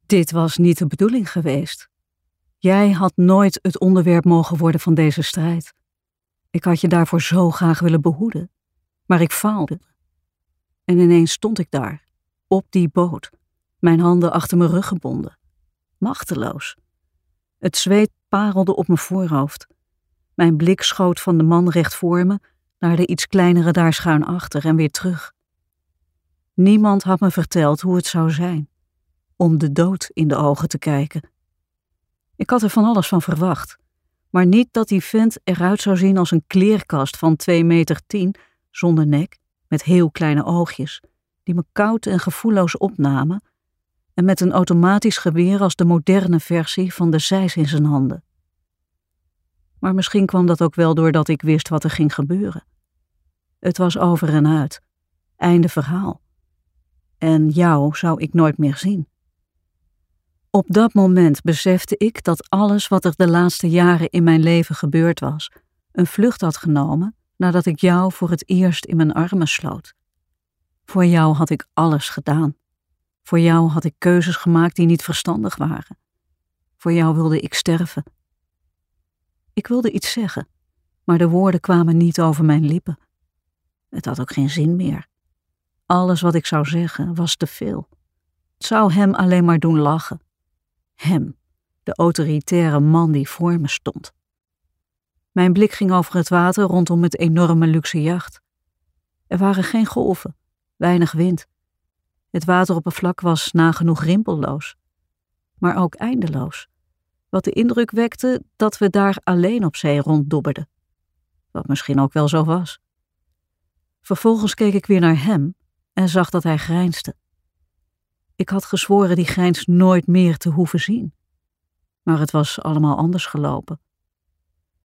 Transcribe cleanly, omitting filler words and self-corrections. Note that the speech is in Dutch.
Dit was niet de bedoeling geweest. Jij had nooit het onderwerp mogen worden van deze strijd. Ik had je daarvoor zo graag willen behoeden, maar ik faalde. En ineens stond ik daar, op die boot, mijn handen achter mijn rug gebonden, machteloos. Het zweet parelde op mijn voorhoofd. Mijn blik schoot van de man recht voor me naar de iets kleinere daar schuin achter en weer terug. Niemand had me verteld hoe het zou zijn, om de dood in de ogen te kijken. Ik had er van alles van verwacht, maar niet dat die vent eruit zou zien als een kleerkast van 2,10 meter, zonder nek, met heel kleine oogjes, die me koud en gevoelloos opnamen en met een automatisch geweer als de moderne versie van de Zeiss in zijn handen. Maar misschien kwam dat ook wel doordat ik wist wat er ging gebeuren. Het was over en uit, einde verhaal. En jou zou ik nooit meer zien. Op dat moment besefte ik dat alles wat er de laatste jaren in mijn leven gebeurd was, een vlucht had genomen nadat ik jou voor het eerst in mijn armen sloot. Voor jou had ik alles gedaan. Voor jou had ik keuzes gemaakt die niet verstandig waren. Voor jou wilde ik sterven. Ik wilde iets zeggen, maar de woorden kwamen niet over mijn lippen. Het had ook geen zin meer. Alles wat ik zou zeggen was te veel. Het zou hem alleen maar doen lachen. Hem, de autoritaire man die voor me stond. Mijn blik ging over het water rondom het enorme luxe jacht. Er waren geen golven, weinig wind. Het wateroppervlak was nagenoeg rimpelloos, maar ook eindeloos, wat de indruk wekte dat we daar alleen op zee ronddobberden, wat misschien ook wel zo was. Vervolgens keek ik weer naar hem en zag dat hij grijnsde. Ik had gezworen die grijns nooit meer te hoeven zien, maar het was allemaal anders gelopen.